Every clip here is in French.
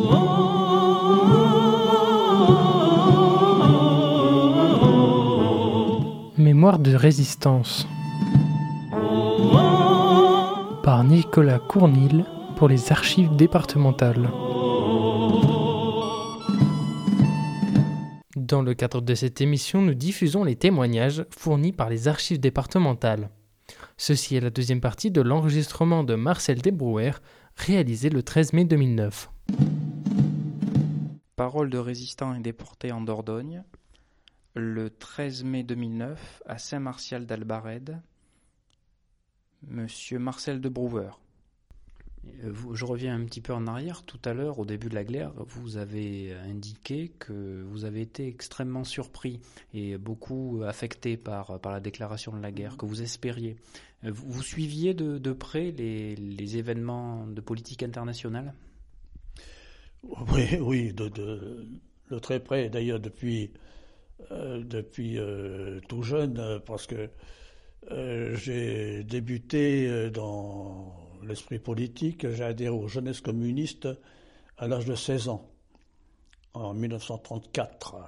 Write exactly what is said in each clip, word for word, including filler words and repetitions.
Mémoire de résistance par Nicolas Cournil pour les archives départementales. Dans le cadre de cette émission, nous diffusons les témoignages fournis par les archives départementales. Ceci est la deuxième partie de l'enregistrement de Marcel Desbrouwer, réalisé le treize mai deux mille neuf. Parole de résistants et déportés en Dordogne, le treize mai deux mille neuf, à Saint-Martial d'Albarède, Monsieur Marcel Desbrouwer. Je reviens un petit peu en arrière. Tout à l'heure, au début de la guerre, vous avez indiqué que vous avez été extrêmement surpris et beaucoup affecté par, par la déclaration de la guerre, que vous espériez. Vous, vous suiviez de, de près les, les événements de politique internationale ? Oui, oui, de, de, de très près. D'ailleurs, depuis, euh, depuis euh, tout jeune, parce que euh, j'ai débuté dans l'esprit politique, j'ai adhéré aux jeunesses communistes à l'âge de seize ans, en dix-neuf cent trente-quatre,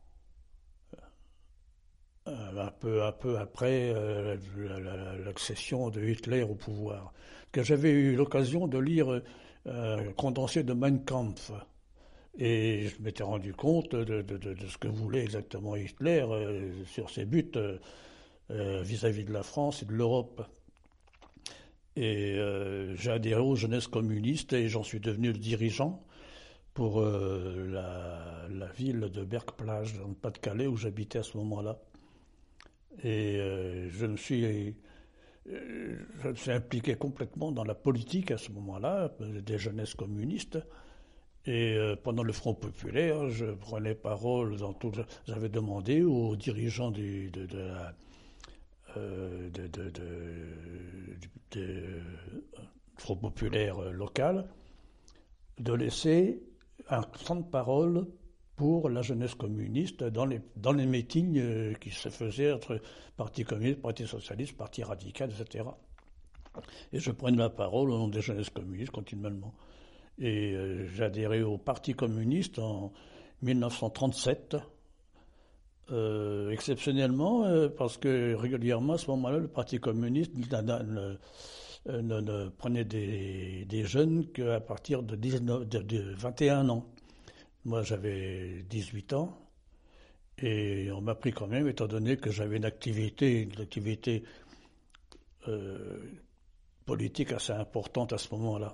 euh, un peu, un peu après euh, l'accession de Hitler au pouvoir, que j'avais eu l'occasion de lire euh, condensé de Mein Kampf, et je m'étais rendu compte de, de, de, de ce que voulait exactement Hitler euh, sur ses buts euh, euh, vis-à-vis de la France et de l'Europe. Et euh, j'ai adhéré aux jeunesses communistes et j'en suis devenu le dirigeant pour euh, la, la ville de Berck-Plage, dans le Pas-de-Calais, où j'habitais à ce moment-là. Et euh, je me suis, euh, je me suis impliqué complètement dans la politique à ce moment-là, des jeunesses communistes. Et euh, pendant le Front populaire, je prenais parole dans tout. J'avais demandé aux dirigeants du, de, de la Euh, de, de, de, de, de Front populaire local, de laisser un temps de parole pour la jeunesse communiste dans les, dans les meetings qui se faisaient entre Parti communiste, Parti socialiste, Parti radical, et cetera. Et je prenais la parole au nom des jeunesses communistes continuellement. Et euh, j'ai adhéré au Parti communiste en dix-neuf cent trente-sept. Euh, exceptionnellement, euh, parce que régulièrement, à ce moment-là, le Parti communiste ne, ne, ne, ne prenait des, des jeunes qu'à partir de, dix-neuf, de, de vingt et un ans. Moi, j'avais dix-huit ans, et on m'a pris quand même, étant donné que j'avais une activité, une activité euh, politique assez importante à ce moment-là.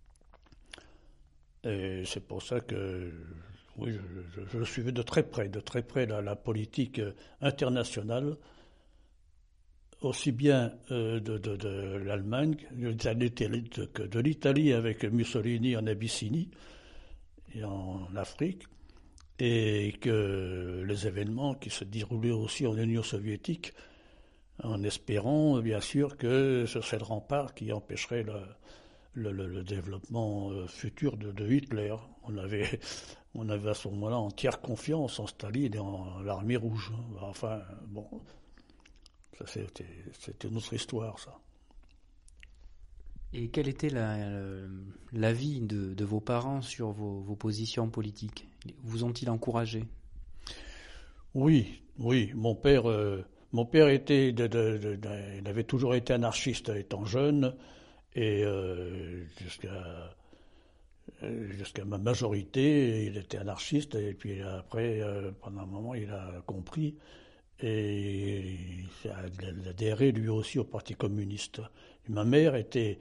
Et c'est pour ça que... Oui, je, je, je suivais de très près, de très près la, la politique internationale, aussi bien euh, de, de, de l'Allemagne que de l'Italie avec Mussolini en Abyssinie et en Afrique, et que les événements qui se déroulaient aussi en Union soviétique, en espérant bien sûr que ce serait le rempart qui empêcherait le, le, le, le développement futur de, de Hitler. On avait... On avait à ce moment-là entière confiance en Staline et en l'armée rouge. Enfin, bon, ça c'était, c'était une autre histoire, ça. Et quelle était la, l'avis de, de vos parents sur vos, vos positions politiques ? Vous ont-ils encouragé ? Oui, oui. Mon père, euh, mon père était, de, de, de, de, il avait toujours été anarchiste étant jeune, et euh, jusqu'à Jusqu'à ma majorité, il était anarchiste, et puis après, euh, pendant un moment, il a compris, et il a adhéré lui aussi au Parti communiste. Et ma mère était,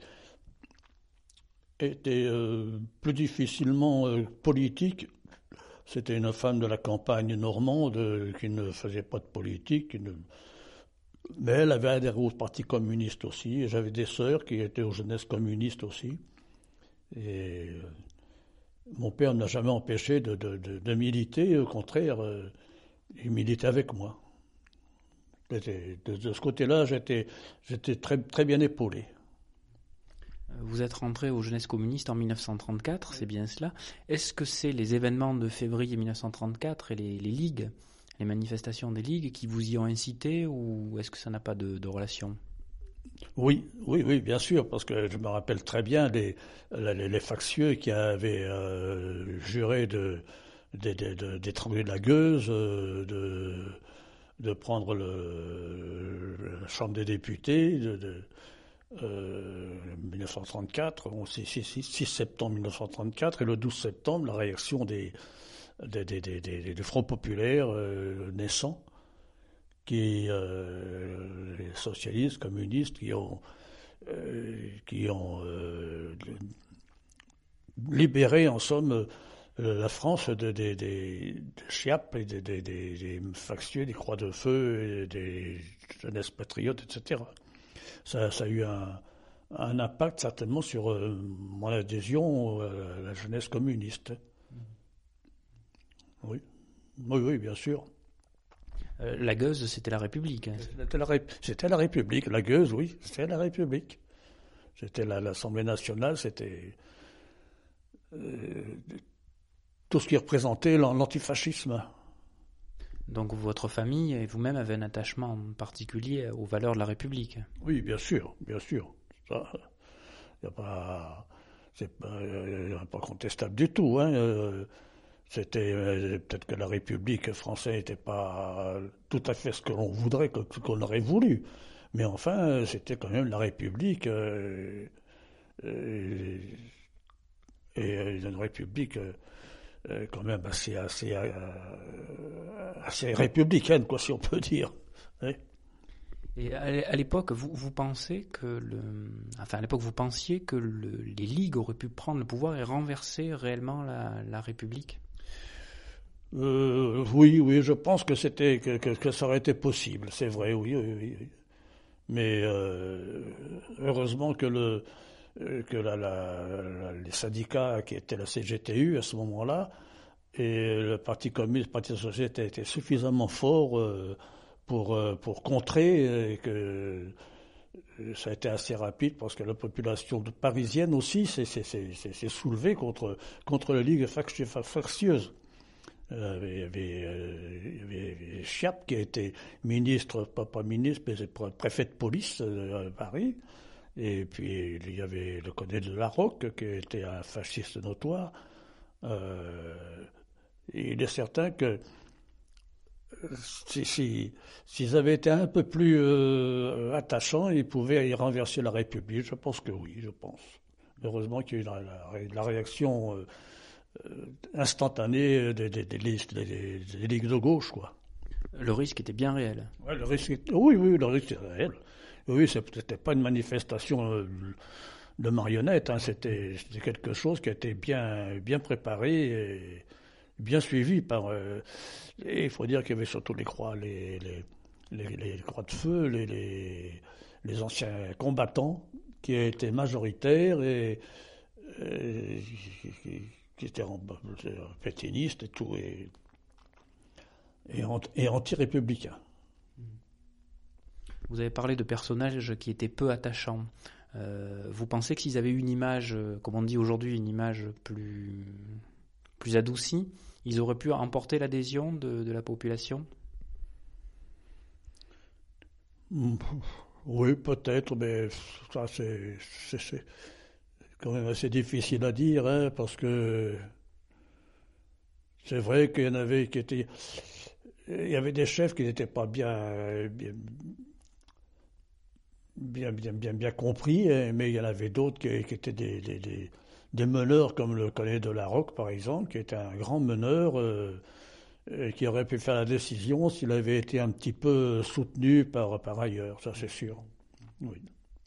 était euh, plus difficilement euh, politique. C'était une femme de la campagne normande euh, qui ne faisait pas de politique, qui ne... mais elle avait adhéré au Parti communiste aussi, et j'avais des sœurs qui étaient aux jeunesses communistes aussi. Et euh, mon père n'a jamais empêché de, de, de, de militer, au contraire, euh, il militait avec moi. De, de, de ce côté-là, j'étais, j'étais très, très bien épaulé. Vous êtes rentré aux jeunesses communistes en dix-neuf cent trente-quatre, c'est bien cela. Est-ce que c'est les événements de février dix-neuf cent trente-quatre et les, les ligues, les manifestations des ligues qui vous y ont incité, ou est-ce que ça n'a pas de, de relation ? Oui, oui, oui, bien sûr, parce que je me rappelle très bien les, les, les factieux qui avaient euh, juré de, de, de, de- d'étrangler la gueuse, euh, de, de prendre le, la Chambre des députés, de, de, euh, mille neuf cent trente-quatre, bon, c'est six septembre mille neuf cent trente-quatre, et le douze septembre, la réaction des, des, des, des, des- du Front populaire euh, naissant, qui euh, les socialistes, communistes, qui ont, euh, qui ont euh, libéré, en somme, euh, la France de- des des- des Chiappes et des, des- des- des factieux, des croix de feu, et des jeunesses patriotes, et cetera. Ça, ça a eu un, un impact certainement sur euh, mon adhésion à la jeunesse communiste. Oui, oui, oui, bien sûr. Euh, la Gueuse, c'était la République, hein. C'était la, Ré- c'était la République, la gueuse, oui, c'était la République. C'était la- l'Assemblée nationale, c'était euh, tout ce qui représentait l'an- l'antifascisme. Donc votre famille et vous-même avez un attachement particulier aux valeurs de la République. Oui, bien sûr, bien sûr. Ça, y a pas, c'est pas, euh, pas contestable du tout, hein. Euh, C'était euh, peut-être que la République française n'était pas tout à fait ce que l'on voudrait, que- ce qu'on aurait voulu. Mais enfin, euh, c'était quand même la République, euh, euh, et euh, une République euh, euh, quand même assez, assez, euh, assez républicaine, quoi, si on peut dire. Oui. Et à à l'époque, vous, vous pensez que le, enfin à l'époque, vous pensiez que le- les ligues auraient pu prendre le pouvoir et renverser réellement la, la République? Euh, oui, oui, je pense que c'était que, que- que ça aurait été possible, c'est vrai, oui, oui, oui, oui. Mais euh, heureusement que le euh, que la- la- la- les syndicats qui étaient la C G T U à ce moment-là et le Parti communiste, le Parti socialiste étaient suffisamment forts euh, pour euh, pour contrer, et que euh, ça a été assez rapide parce que la population de- parisienne aussi s'est s'est- s'est- s'est- s'est soulevée contre contre la Ligue facti- fa- factieuse. Euh, Il y avait, euh, il y avait- il y avait Chiappe qui a été ministre, pas, pas ministre, mais pré- préfet de police euh, à Paris. Et puis il y avait le colonel de Larocque qui était un fasciste notoire. Euh, et il est certain que si, si- s'ils avaient été un peu plus euh, attachants, ils pouvaient y renverser la République. Je pense que oui, je pense. Heureusement qu'il y a eu la, la ré- la réaction euh, euh, instantanée des, des, des listes, des, des- des ligues de gauche, quoi. Le risque était bien réel. Ouais, le risque est- Oui, oui, le risque est réel. Oui, c'était pas une manifestation euh, de marionnettes, hein. C'était c'était quelque chose qui a été bien, bien préparé et bien suivi par. euh, et il faut dire qu'il y avait surtout les croix, les, les, les- les croix de feu, les, les, les anciens combattants qui étaient majoritaires et, et qui, qui étaient en- pétainistes et tout, et, et, ant- et anti-républicains. Vous avez parlé de personnages qui étaient peu attachants. Euh, vous pensez que s'ils avaient eu une image, euh, comme on dit aujourd'hui, une image plus, plus adoucie, ils auraient pu emporter l'adhésion de, de la population? Mm, Oui, peut-être, mais ça c'est c'est- c'est quand même assez difficile à dire, hein, parce que c'est vrai qu'il y en avait qui étaient, il y avait des chefs qui n'étaient pas bien, bien, bien, bien, bien, bien compris, hein, mais il y en avait d'autres qui, qui étaient des, des, des- des meneurs, comme le colonel de Larocque, par exemple, qui était un grand meneur, euh, et qui aurait pu faire la décision s'il avait été un petit peu soutenu par, par ailleurs, ça c'est sûr. Oui.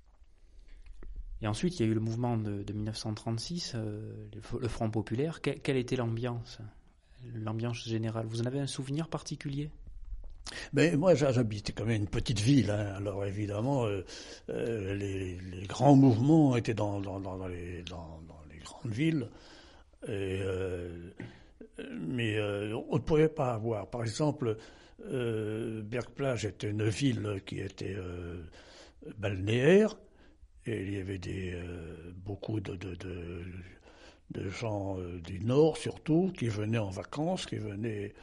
Et ensuite, il y a eu le mouvement de, de mille neuf cent trente-six, euh, le, le Front populaire. Que- quelle était l'ambiance, l'ambiance générale? Vous en avez un souvenir particulier? Mais moi, j'ha- j'habitais quand même une petite ville, hein. Alors évidemment, euh, euh, les, les grands mouvements étaient dans, dans, dans, dans les, dans, dans les grandes villes. Et, euh, mais euh, on ne pouvait pas avoir. Par exemple, euh, Berck-Plage était une ville qui était euh, balnéaire. Et il y avait des, euh, beaucoup de, de, de, de gens euh, du Nord surtout qui venaient en vacances, qui venaient.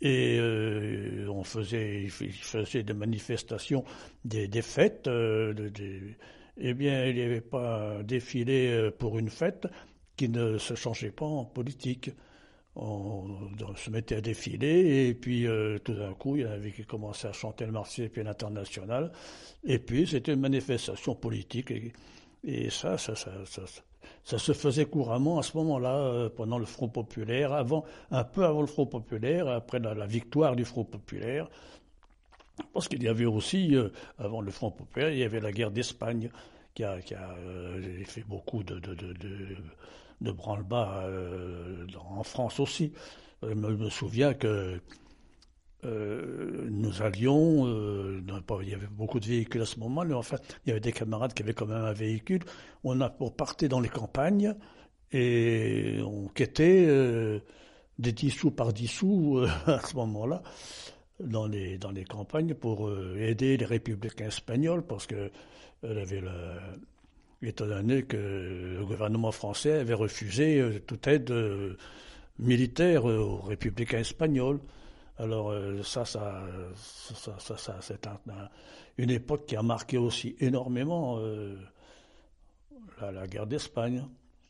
Et euh, on faisait, il faisait des manifestations, des, des fêtes. Euh, de, des, eh bien, il n'y avait pas un défilé pour une fête qui ne se changeait pas en politique. On, on se mettait à défiler et puis euh, tout d'un coup, il y en avait qui commençaient à chanter le Marseillaise puis l'international. Et puis, c'était une manifestation politique. Et, et ça, ça, ça, ça, ça Ça se faisait couramment à ce moment-là, euh, pendant le Front populaire, avant, un peu avant le Front populaire, après la, la victoire du Front populaire. Parce qu'il y avait aussi, euh, avant le Front populaire, il y avait la guerre d'Espagne, qui a, qui a euh, fait beaucoup de, de, de, de, de branle-bas euh, en France aussi. Je me, me souviens que Euh, nous allions, euh, il y avait beaucoup de véhicules à ce moment, mais enfin, il y avait des camarades qui avaient quand même un véhicule. On, a, on partait dans les campagnes et on quêtait euh, des dix sous par dix sous euh, à ce moment-là dans les, dans les campagnes pour euh, aider les républicains espagnols parce que elle avait le, étant donné que le gouvernement français avait refusé euh, toute aide euh, militaire euh, aux républicains espagnols. Alors euh, ça, ça, ça, ça, ça c'est un, un, une époque qui a marqué aussi énormément euh, la, la guerre d'Espagne.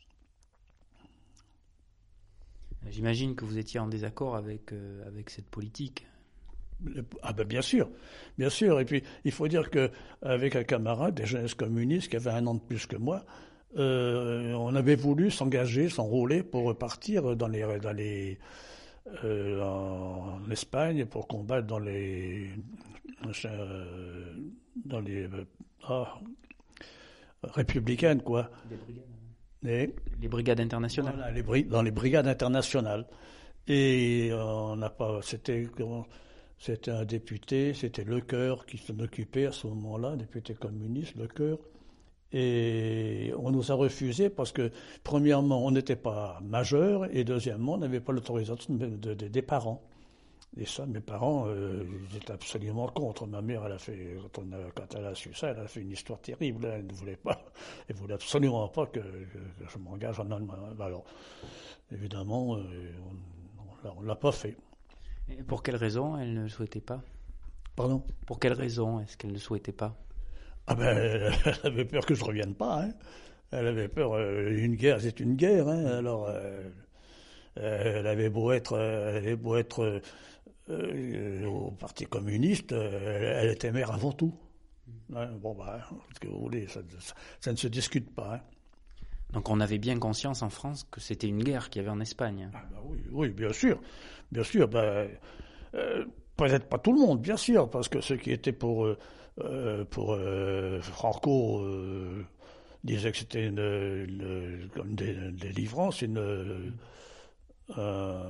J'imagine que vous étiez en désaccord avec, euh, avec cette politique. Ah ben bien sûr, bien sûr. Et puis il faut dire qu'avec un camarade des jeunesses communistes qui avait un an de plus que moi, euh, on avait voulu s'engager, s'enrôler pour partir dans les... Dans les Euh, en Espagne pour combattre dans les euh, dans les euh, ah, républicaines quoi. Des brigades. Et, les brigades internationales. Voilà, les bri- dans les brigades internationales. Et euh, on n'a pas. C'était c'était un député, c'était Lecœur qui s'en occupait à ce moment-là, député communiste, Lecœur. Et on nous a refusé parce que, premièrement, on n'était pas majeur et deuxièmement, on n'avait pas l'autorisation de, de, de, des parents. Et ça, mes parents, euh, ils étaient absolument contre. Ma mère, elle a fait, quand, on a, quand elle a su ça, elle a fait une histoire terrible. Elle ne voulait pas, elle voulait absolument pas que, que, que je m'engage en Allemagne. Alors, évidemment, euh, on ne l'a pas fait. Et pour quelle raison elle ne souhaitait pas? Pardon? Pour quelle raison est-ce qu'elle ne souhaitait pas? Ah ben, elle avait peur que je revienne pas. Hein. Elle avait peur. Euh, une guerre, c'est une guerre. Hein. Alors, euh, elle avait beau être, elle avait beau être euh, au Parti communiste, elle, elle était mère avant tout. Hein. Bon, bah, ce que vous voulez, ça, ça, ça ne se discute pas. Hein. Donc, on avait bien conscience en France que c'était une guerre qu'il y avait en Espagne. Ah ben oui, oui, bien sûr, bien sûr. Ben, euh, peut-être pas tout le monde, bien sûr, parce que ceux qui étaient pour euh, Euh, pour euh, Franco euh, disait que c'était une, une, comme des, des livrances, une, euh,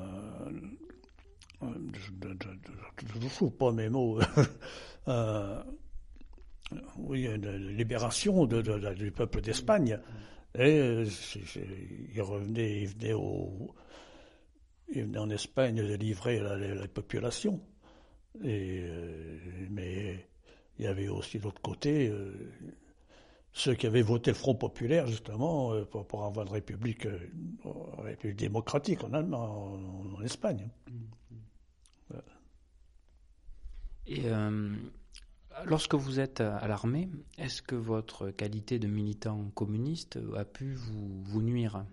je ne trouve pas mes mots, euh, oui, une libération de, de, de, du peuple d'Espagne. Et c'est, c'est, il revenait, il venait au, il venait en Espagne de livrer la, la, la population. Et, euh, mais il y avait aussi de l'autre côté euh, ceux qui avaient voté le Front populaire justement euh, pour, pour avoir une république, euh, une république démocratique en Allemagne, en, en Espagne. Mmh. Ouais. Et euh, lorsque vous êtes à l'armée, est-ce que votre qualité de militant communiste a pu vous, vous nuire?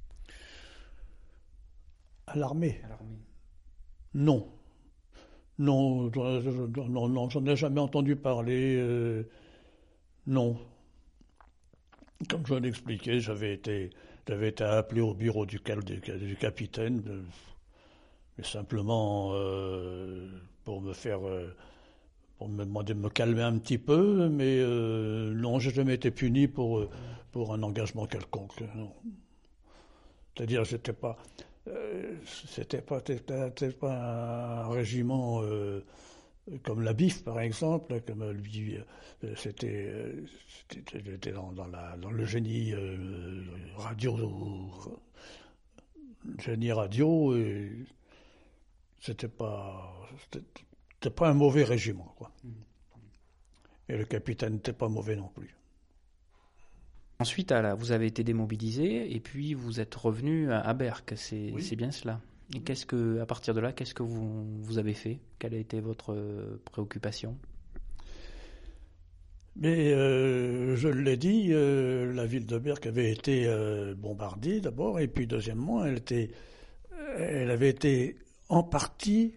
À l'armée? À l'armée. Non. Non, non, non, j'en ai jamais entendu parler. Euh, non. Comme je l'expliquais, j'avais été, j'avais été appelé au bureau du, du, du capitaine, de, mais simplement euh, pour me faire, euh, pour me demander de me calmer un petit peu, mais euh, non, j'ai jamais été puni pour pour un engagement quelconque. Non. C'est-à-dire, j'étais pas. Euh, c'était pas, c'était, c'était pas un régiment euh, comme la B I F par exemple, comme lui, euh, c'était, euh, c'était, c'était dans, dans, la, dans le génie euh, radio, génie radio, et c'était pas, c'était, c'était pas un mauvais régiment, quoi. Et le capitaine n'était pas mauvais non plus. Ensuite, vous avez été démobilisé et puis vous êtes revenu à Berck, c'est, oui. c'est bien cela? Et qu'est-ce que, à partir de là, qu'est-ce que vous, vous avez fait? Quelle a été votre préoccupation? Mais euh, je l'ai dit, euh, la ville de Berck avait été euh, bombardée d'abord, et puis deuxièmement, elle était, elle avait été en partie,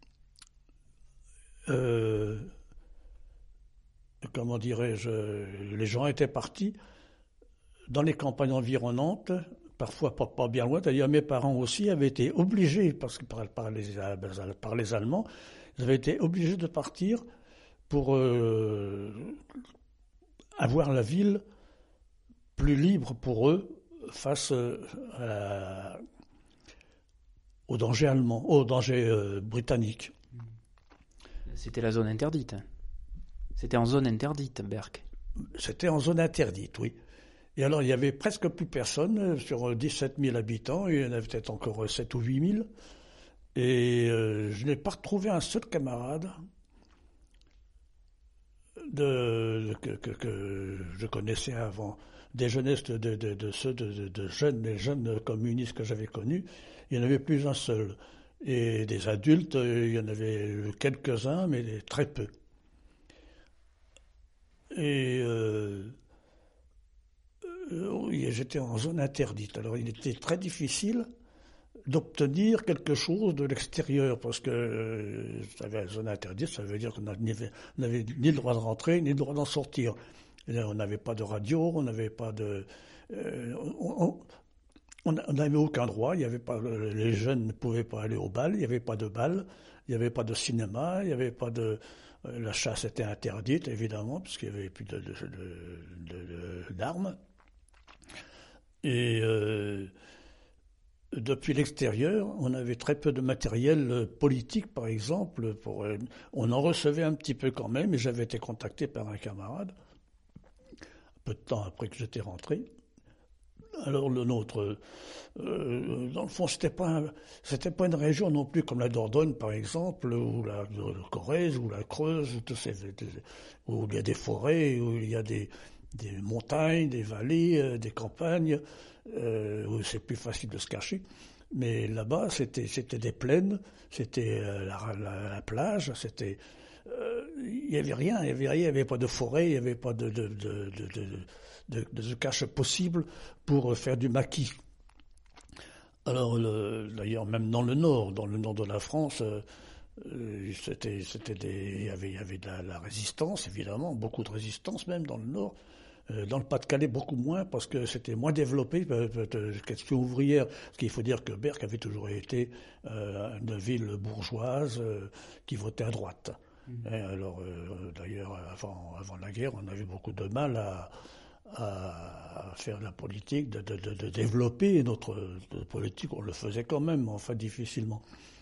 euh, comment dirais-je, les gens étaient partis dans les campagnes environnantes, parfois pas, pas bien loin. D'ailleurs, mes parents aussi avaient été obligés, parce que par, par, les, par les Allemands, ils avaient été obligés de partir pour euh, avoir la ville plus libre pour eux face à la, au danger allemand, au danger euh, britannique. C'était la zone interdite. C'était en zone interdite, Berck. C'était en zone interdite, oui. Et alors, il n'y avait presque plus personne. Sur dix-sept mille habitants, il y en avait peut-être encore sept ou huit mille. Et euh, je n'ai pas retrouvé un seul camarade de, que, que, que je connaissais avant. Des jeunesses de, de, de, de ceux de, de, de jeunes, des jeunes communistes que j'avais connus, il n'y en avait plus un seul. Et des adultes, il y en avait quelques-uns, mais très peu. Et euh, euh, j'étais en zone interdite. Alors il était très difficile d'obtenir quelque chose de l'extérieur, parce que euh, la zone interdite, ça veut dire qu'on n'avait ni le droit de rentrer, ni le droit d'en sortir. Et là, on n'avait pas de radio, on n'avait pas de... Euh, on, on n'avait aucun droit, il y avait pas, les jeunes ne pouvaient pas aller au bal, il n'y avait pas de bal, il n'y avait pas de cinéma, il n'y avait pas de... La chasse était interdite, évidemment, parce qu'il n'y avait plus de, de, de, de, d'armes. Et euh, depuis l'extérieur, on avait très peu de matériel politique, par exemple. Pour, on en recevait un petit peu quand même, et j'avais été contacté par un camarade, peu de temps après que j'étais rentré. Alors le nôtre, euh, dans le fond, c'était pas, un, c'était pas une région non plus comme la Dordogne, par exemple, ou la, la Corrèze, ou la Creuse, tous ces, où il y a des forêts, où il y a des, des montagnes, des vallées, euh, des campagnes, euh, où c'est plus facile de se cacher. Mais là-bas, c'était, c'était des plaines, c'était euh, la, la, la plage, c'était, euh, il y avait rien, il y avait rien, il y avait pas de forêt, il y avait pas de, de, de, de, de De, de cache possible pour faire du maquis. Alors, le, d'ailleurs, même dans le nord, dans le nord de la France, euh, c'était, c'était des, il y avait, il y avait de la, la résistance, évidemment, beaucoup de résistance même dans le nord. Euh, dans le Pas-de-Calais, beaucoup moins, parce que c'était moins développé, euh, euh, question ouvrière. Parce qu'il faut dire que Berck avait toujours été euh, une ville bourgeoise euh, qui votait à droite. Mmh. Et alors, euh, d'ailleurs, avant, avant la guerre, on avait beaucoup de mal à à faire de la politique, de, de, de, de développer notre de politique, on le faisait quand même, enfin difficilement.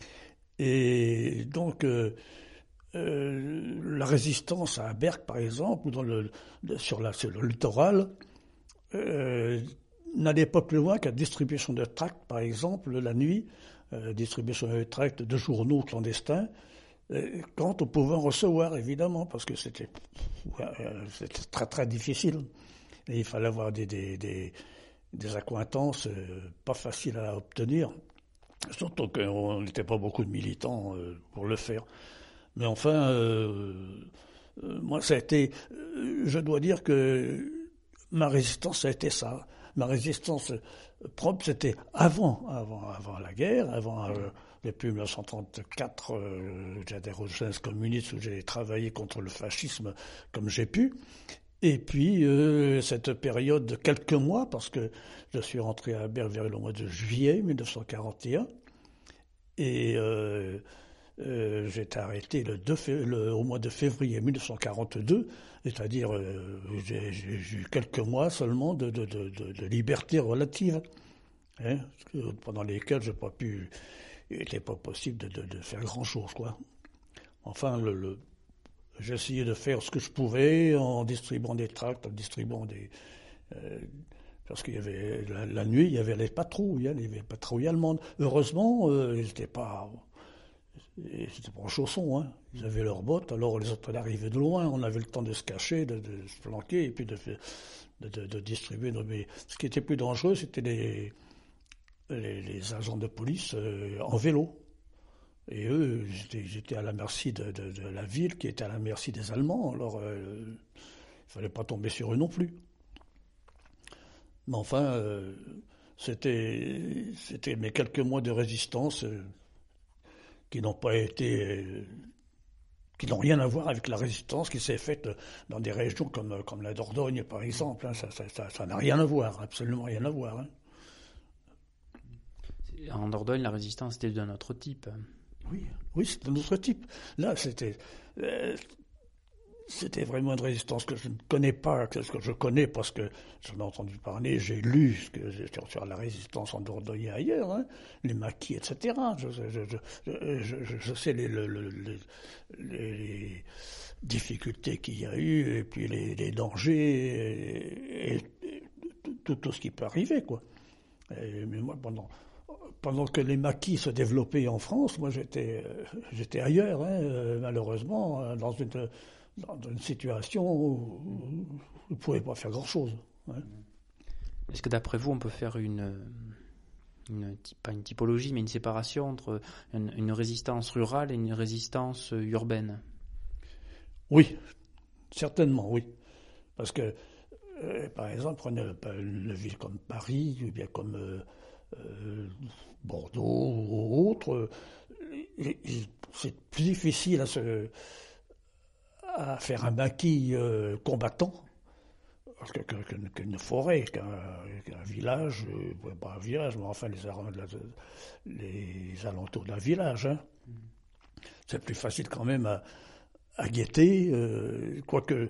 Et donc, euh, euh, la résistance à Berck, par exemple, dans le, sur, la, sur le littoral, euh, n'allait pas plus loin qu'à la distribution de tracts, par exemple, la nuit, euh, distribution de tracts de journaux clandestins, euh, quand on pouvait en recevoir, évidemment, parce que c'était, euh, c'était très très difficile. Et il fallait avoir des, des, des, des accointances euh, pas faciles à obtenir, surtout qu'on n'était pas beaucoup de militants euh, pour le faire. Mais enfin, euh, euh, moi, ça a été, euh, je dois dire que ma résistance, ça a été ça. Ma résistance propre, c'était avant, avant, avant la guerre, avant, euh, depuis mille neuf cent trente-quatre, euh, j'étais au Jeunesse communiste où j'ai travaillé contre le fascisme comme j'ai pu. Et puis, euh, cette période de quelques mois, parce que je suis rentré à Berck vers le mois de juillet mille neuf cent quarante et un, et euh, euh, j'ai été arrêté le deux, le, au mois de février mille neuf cent quarante-deux, c'est-à-dire euh, j'ai, j'ai eu quelques mois seulement de, de, de, de, de liberté relative, hein, pendant lesquels j'ai pas pu, il n'était pas possible de, de, de faire grand-chose, quoi. Enfin, le... le j'ai essayé de faire ce que je pouvais en distribuant des tracts, en distribuant des... Euh, parce qu'il y avait... La, la nuit, il y avait les patrouilles, hein, il y avait les patrouilles allemandes. Heureusement, euh, ils n'étaient pas... Ils n'étaient pas en chaussons, hein. Ils avaient leurs bottes, alors les autres arrivaient de loin, on avait le temps de se cacher, de, de se planquer, et puis de, de, de, de distribuer. Mais ce qui était plus dangereux, c'était les... les, les agents de police euh, en vélo. Et eux, j'étais, j'étais à la merci de, de, de la ville qui était à la merci des Allemands. Alors, euh, il ne fallait pas tomber sur eux non plus. Mais enfin, euh, c'était, c'était mes quelques mois de résistance euh, qui n'ont pas été, euh, qui n'ont rien à voir avec la résistance qui s'est faite dans des régions comme, comme la Dordogne, par exemple. Hein. Ça, ça, ça, ça n'a rien à voir, absolument rien à voir. Hein. En Dordogne, la résistance était d'un autre type. Oui, oui, c'était un autre type. Là, c'était, euh, c'était vraiment une résistance que je ne connais pas, que, que je connais parce que j'en ai entendu parler, j'ai lu ce que, sur, sur la résistance en Dordogne et ailleurs, hein, les maquis, et cetera. Je, je, je, je, je, je sais les, les, les, les difficultés qu'il y a eu, et puis les, les dangers, et, et tout, tout ce qui peut arriver, quoi. Et, mais moi, pendant... Pendant que les maquis se développaient en France, moi j'étais, j'étais ailleurs, hein, malheureusement, dans une, dans une situation où je ne pouvais pas faire grand-chose. Hein. Est-ce que d'après vous, on peut faire une, une, pas une typologie, mais une séparation entre une, une résistance rurale et une résistance urbaine? Oui, certainement, oui. Parce que, euh, par exemple, prenez une ville comme Paris, ou bien comme... Euh, Euh, Bordeaux ou autre, euh, c'est plus difficile à, se, à faire un maquis euh, combattant que, que, que, qu'une forêt, qu'un, qu'un village, euh, pas un village, mais enfin les, les alentours d'un village. Hein. Mm. C'est plus facile quand même à, à guetter, euh, quoique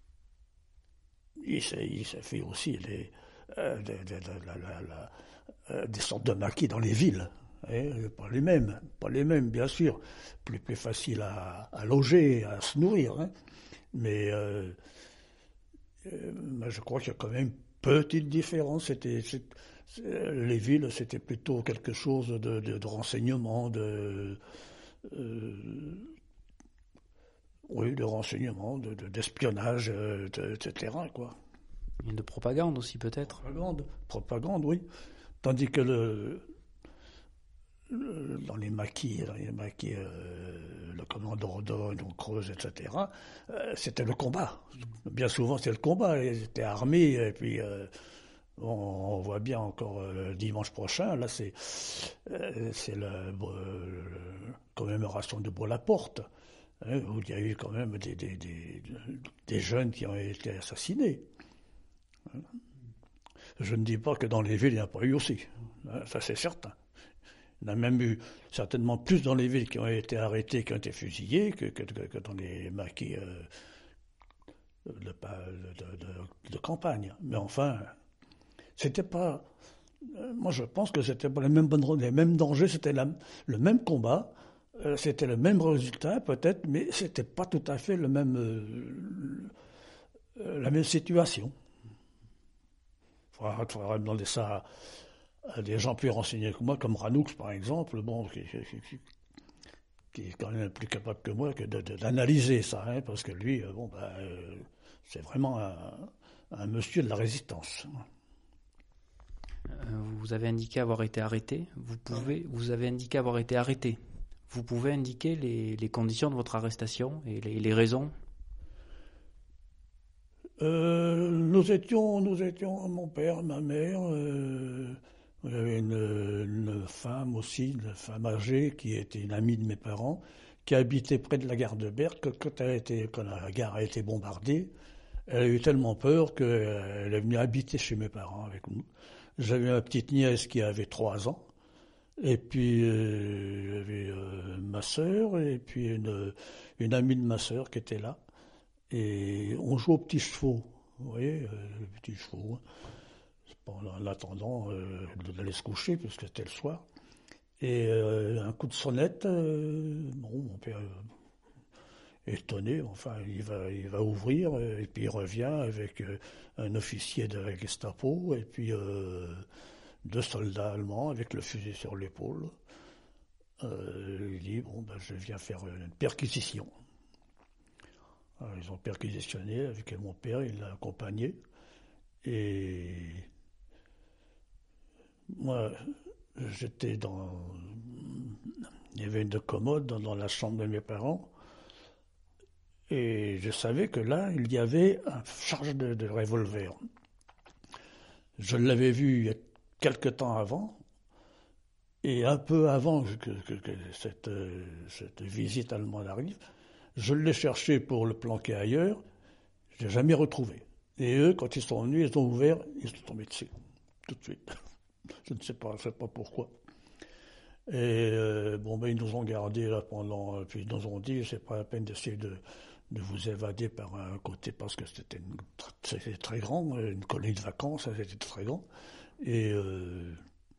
il s'est, il s'est fait aussi les, euh, de, de, de, la, la, la, Euh, des sortes de maquis dans les villes, hein, pas les mêmes, pas les mêmes bien sûr, plus plus facile à, à loger, à se nourrir, hein. Mais euh, euh, je crois qu'il y a quand même une petite différence. C'était, c'est, c'est, les villes, c'était plutôt quelque chose de, de, de renseignement, de euh, oui, de renseignement, de, de, d'espionnage, de, et cetera quoi. Et de propagande aussi peut-être. Propagande, propagande, oui. Tandis que le, le, dans les maquis, dans les maquis euh, le commandant Dordogne, on Creuse, et cetera, euh, c'était le combat. Bien souvent, c'était le combat. Ils étaient armés, et puis euh, on, on voit bien encore euh, le dimanche prochain, là, c'est, euh, c'est la euh, commémoration de Bois-la-Porte, hein, où il y a eu quand même des, des, des, des jeunes qui ont été assassinés. Hein. Je ne dis pas que dans les villes, il n'y en a pas eu aussi. Ça, c'est certain. Il y en a même eu certainement plus dans les villes qui ont été arrêtés, qui ont été fusillés, que, que, que dans les maquis euh, de, de, de, de campagne. Mais enfin, c'était pas... Moi, je pense que c'était pas les mêmes, les mêmes dangers, c'était la, le même combat, euh, c'était le même résultat, peut-être, mais c'était pas tout à fait le même, euh, la même situation. Il faudra demander ça à, à des gens plus renseignés que moi, comme Ranoux, par exemple, bon, qui, qui, qui est quand même plus capable que moi que de, de, d'analyser ça, hein, parce que lui, bon, ben, euh, c'est vraiment un, un monsieur de la résistance. Euh, vous avez indiqué avoir été arrêté. Vous pouvez, vous avez indiqué avoir été arrêté. Vous pouvez indiquer les, les conditions de votre arrestation et les, les raisons? Euh, nous étions, nous étions, mon père, ma mère, euh, il y avait une, une femme aussi, une femme âgée qui était une amie de mes parents, qui habitait près de la gare de Berck. Quand, elle a été, quand la gare a été bombardée, elle a eu tellement peur qu'elle est venue habiter chez mes parents avec nous. J'avais ma petite nièce qui avait trois ans, et puis euh, j'avais euh, ma sœur, et puis une, une amie de ma sœur qui était là. Et on joue aux petits chevaux, vous voyez, euh, les petits chevaux, hein, en attendant euh, d'aller se coucher, puisque c'était le soir. Et euh, un coup de sonnette, euh, bon, mon père est étonné, enfin, il va, il va ouvrir, et puis il revient avec euh, un officier de la Gestapo, et puis euh, deux soldats allemands avec le fusil sur l'épaule. Euh, il dit, bon, ben, je viens faire une perquisition. Alors, ils ont perquisitionné avec mon père, il l'a accompagné. Et moi, j'étais dans... Il y avait une commode dans, dans la chambre de mes parents. Et je savais que là, il y avait un charge de, de revolver. Je l'avais vu il y a quelque temps avant. Et un peu avant que, que, que cette, cette visite allemande arrive, je l'ai cherché pour le planquer ailleurs. Je l'ai jamais retrouvé. Et eux, quand ils sont venus, ils ont ouvert, ils sont tombés dessus, tout de suite. Je ne sais pas, je sais pas pourquoi. Et euh, bon, ben ils nous ont gardés là pendant, puis ils nous ont dit, c'est pas la peine d'essayer de, de vous évader par un côté parce que c'était, une, c'était très grand, une colonie de vacances, c'était très grand. Et euh,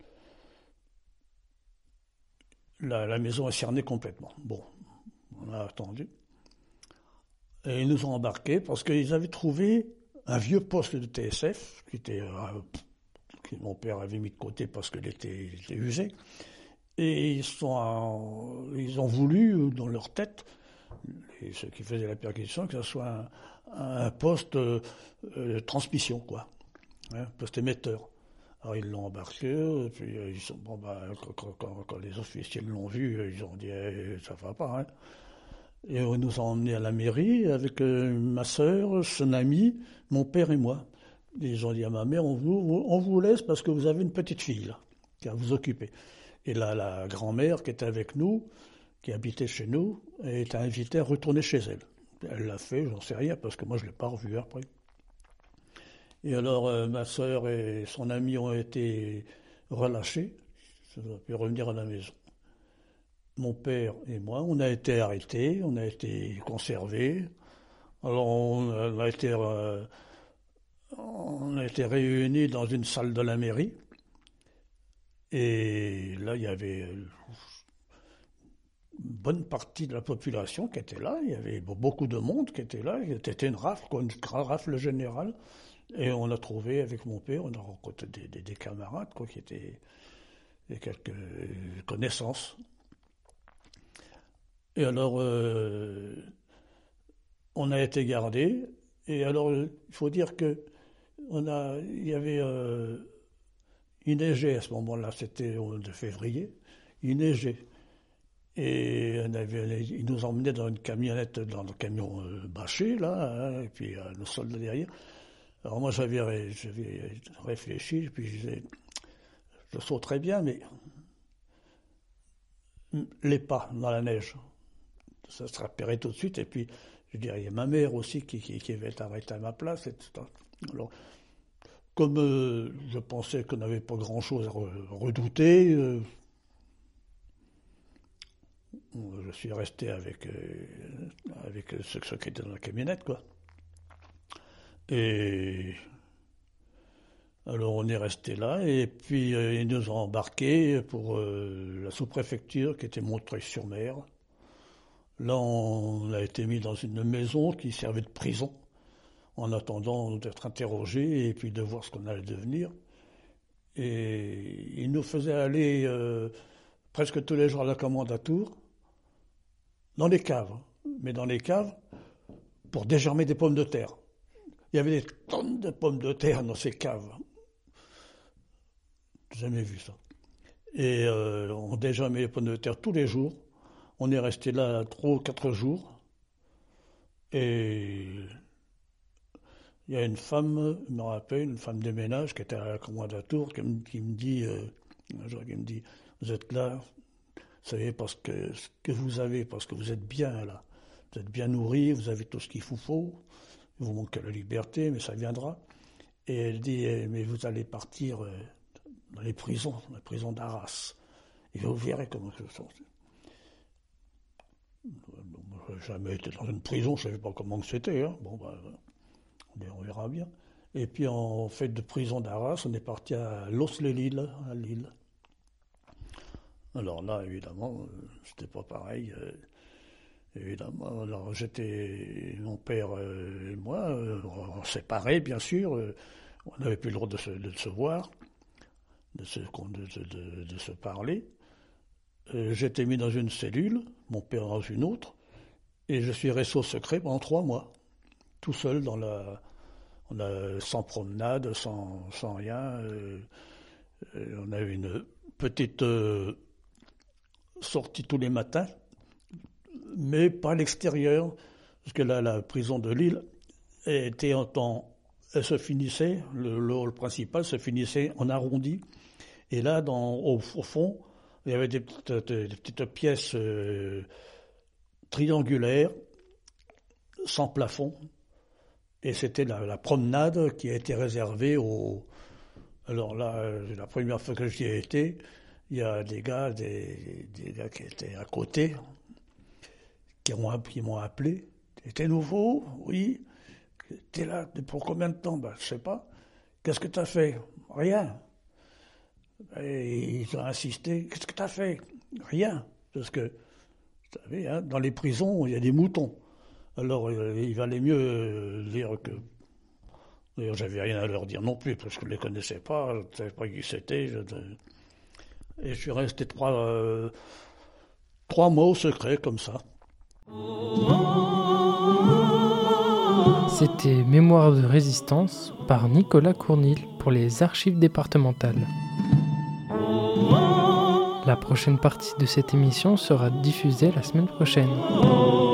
la, la maison est cernée complètement. Bon, on a attendu. Et ils nous ont embarqués parce qu'ils avaient trouvé un vieux poste de T S F qui était, euh, que mon père avait mis de côté parce qu'il était, il était usé. Et ils, sont en, ils ont voulu, dans leur tête, et ceux qui faisaient la perquisition, que ce soit un, un poste euh, de transmission, quoi, hein, poste émetteur. Alors ils l'ont embarqué, puis ils sont, bon, bah, quand, quand, quand les officiers l'ont vu, ils ont dit eh, ça va pas. Hein. Et on nous a emmenés à la mairie avec euh, ma sœur, son ami, mon père et moi. Et ils ont dit à ma mère on vous, on vous laisse parce que vous avez une petite fille là, qui va vous occuper. Et là, la grand-mère qui était avec nous, qui habitait chez nous, était invitée à retourner chez elle. Elle l'a fait, j'en sais rien, parce que moi je ne l'ai pas revue après. Et alors, euh, ma sœur et son ami ont été relâchés, ils ont pu revenir à la maison. Mon père et moi, on a été arrêtés, on a été conservés. Alors, on a été, euh, on a été réunis dans une salle de la mairie. Et là, il y avait une bonne partie de la population qui était là. Il y avait beaucoup de monde qui était là. C'était une rafle, quoi, une grande rafle générale. Et on a trouvé, avec mon père, on a rencontré des, des, des camarades, quoi, qui étaient des quelques connaissances. Et alors, euh, on a été gardés. Et alors, il faut dire que on a, il y avait... Euh, Il neigeait à ce moment-là, c'était au mois de février, il neigeait. Et on avait, ils nous emmenaient dans une camionnette, dans le camion euh, bâché, là, hein, et puis euh, nos soldats derrière. Alors moi, j'avais, j'avais réfléchi, puis je disais, je sauterais bien, mais les pas dans la neige, ça se repérait tout de suite. Et puis, je dirais, il y a ma mère aussi qui, qui, qui avait arrêté à ma place, et cetera. Alors, comme euh, je pensais qu'on n'avait pas grand-chose à re- redouter, euh, je suis resté avec, euh, avec ceux, ceux qui étaient dans la camionnette, quoi. Et alors on est resté là, et puis euh, ils nous ont embarqués pour euh, la sous-préfecture qui était Montreuil-sur-Mer. Là, on a été mis dans une maison qui servait de prison, en attendant d'être interrogés et puis de voir ce qu'on allait devenir. Et ils nous faisaient aller euh, presque tous les jours à la commande à Tours, dans les caves, mais dans les caves, pour dégermer des pommes de terre. Il y avait des tonnes de pommes de terre dans ces caves. J'ai jamais vu ça. Et euh, on dégermait les pommes de terre tous les jours. On est resté là trois ou quatre jours. Et il y a une femme, je me rappelle, une femme de ménage qui était à la commande à Tours, qui me, qui me dit, euh, un jour, qui me dit, vous êtes là, vous savez, parce que ce que vous avez, parce que vous êtes bien là, vous êtes bien nourris, vous avez tout ce qu'il vous faut, il vous manque la liberté, mais ça viendra. Et elle dit, mais vous allez partir dans les prisons, dans la prison d'Arras, et vous verrez comment ça se passe. Moi, je n'ai jamais été dans une prison, je ne savais pas comment c'était, hein. Bon, ben, on verra bien. Et puis en fait de prison d'Arras, on est parti à Los-les-Lilles, à Lille. Alors là, évidemment, c'était pas pareil. Euh, évidemment, alors j'étais, mon père et moi, euh, on séparés, bien sûr. Euh, on n'avait plus le droit de se, de se voir, de se, de, de, de se parler. Euh, j'étais mis dans une cellule, mon père dans une autre, et je suis resté au secret pendant trois mois. Tout seul dans la, on a, sans promenade, sans, sans rien. Euh, on avait une, petite euh, sortie tous les matins, mais pas à l'extérieur, parce que la, la prison de Lille était en temps, elle se finissait, le, le hall principal se finissait en arrondi, et là, dans, au, au fond, il y avait des petites, des petites pièces euh, triangulaires, sans plafond, et c'était la, la promenade qui a été réservée aux... Alors là, la première fois que j'y ai été, il y a des gars, des, des gars qui étaient à côté, qui m'ont, qui m'ont appelé. T'es nouveau? Oui. T'es là pour combien de temps? Ben, je sais pas. Qu'est-ce que t'as fait? Rien. Et ils ont insisté. Qu'est-ce que t'as fait? Rien. Parce que, vous savez, hein, dans les prisons, il y a des moutons. Alors, il valait mieux dire que... D'ailleurs, j'avais rien à leur dire non plus, parce que je ne les connaissais pas, je ne savais pas qui c'était. Je... Et je suis resté trois, euh, trois mois au secret, comme ça. C'était Mémoire de résistance par Nicolas Cournil pour les archives départementales. La prochaine partie de cette émission sera diffusée la semaine prochaine.